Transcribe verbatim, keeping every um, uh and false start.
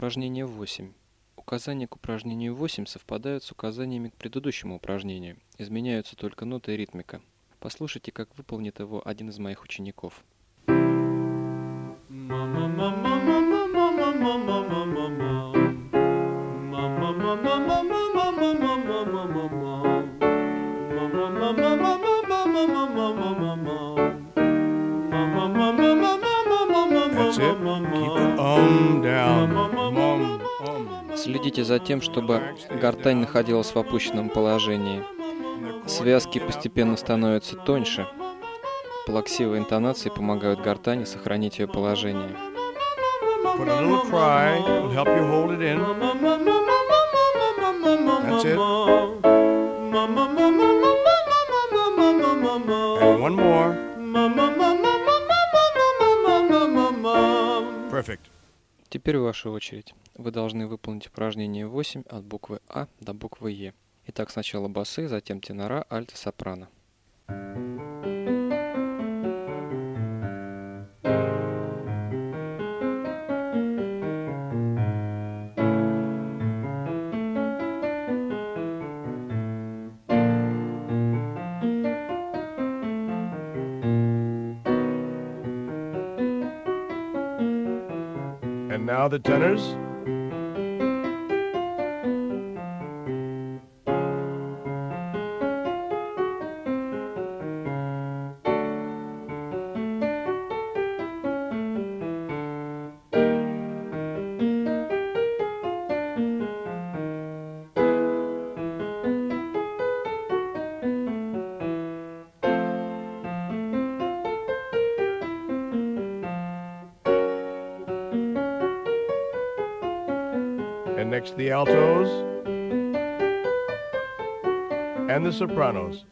Упражнение восемь. Указания к упражнению восемь совпадают с указаниями к предыдущему упражнению. Изменяются только ноты и ритмика. Послушайте, как выполнит его один из моих учеников. That's it. Keep the um down. Um, um. Следите за тем, чтобы гортань находилась в опущенном положении. Связки постепенно становятся тоньше. Плаксивые интонации помогают гортани сохранить ее положение. Put a little cry will help you hold it in. That's it. And one more. Perfect. Теперь ваша очередь. Вы должны выполнить упражнение восемь от буквы А до буквы Е. Итак, сначала басы, затем тенора, альто, сопрано. And now the tenors. And next the altos and the sopranos.